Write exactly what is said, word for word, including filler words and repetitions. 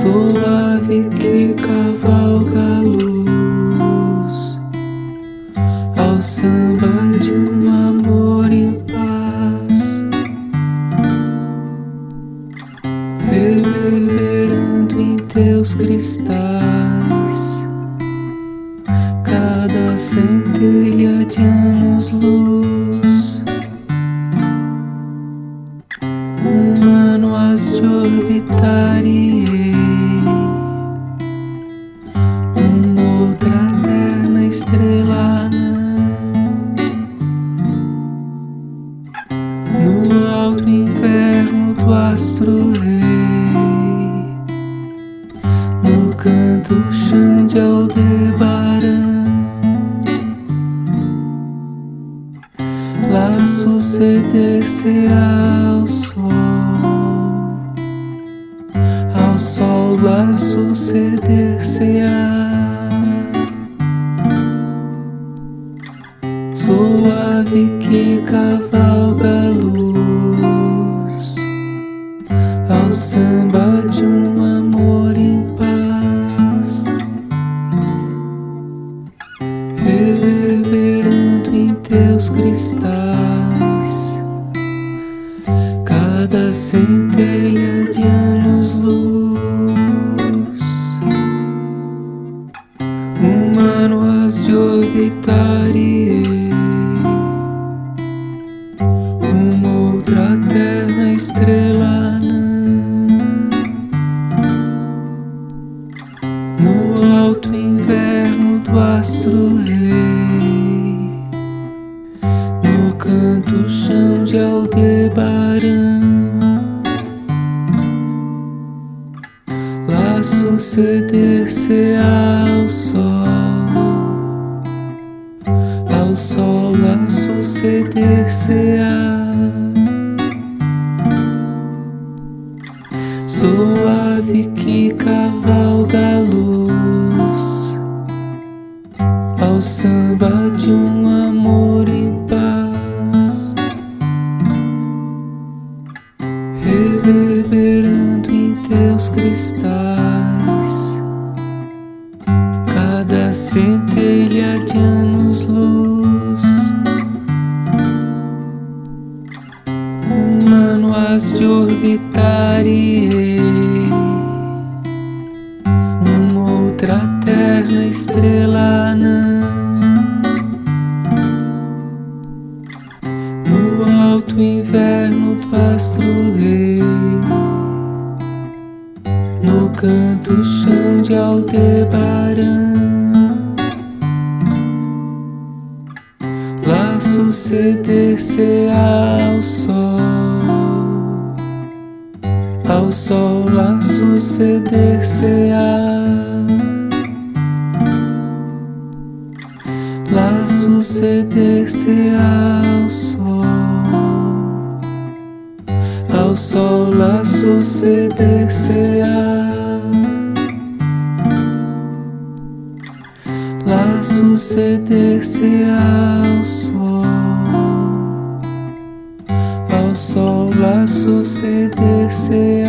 suave que cavalga a luz, ao samba de um amor em paz, reverberando em teus cristais, cada centelha de anos-luz, humano has de orbitar e uma outra eterna estrela no alto inverno do astro-rei, no canto chão de Aldebaran, lá suceder-se-á ao sol, ao sol lá suceder-se-á. Suave que cavalga a luz, ao samba de um amor em paz, reverberando em teus cristais, cada centelha de anos-luz, humano has de orbitar e uma outra eterna estrela no alto inverno do astro-rei, no canto chão de Aldebaran, lá suceder-se-á ao sol, ao sol lá suceder-se-á. Suave que cavalga a luz, ao samba de um amor em paz, reverberando em teus cristais, cada centelha de anos-luz, humano has de orbitar e uma outra eterna estrela no alto inverno do astro-rei, no canto chão de Aldebaran, lá suceder-se-á ao sol, ao sol lá suceder-se-á, lá suceder-se-á ao sol, ao sol lá suceder-se-á, lá suceder-se-á ao sol, ao sol lá suceder-se-á.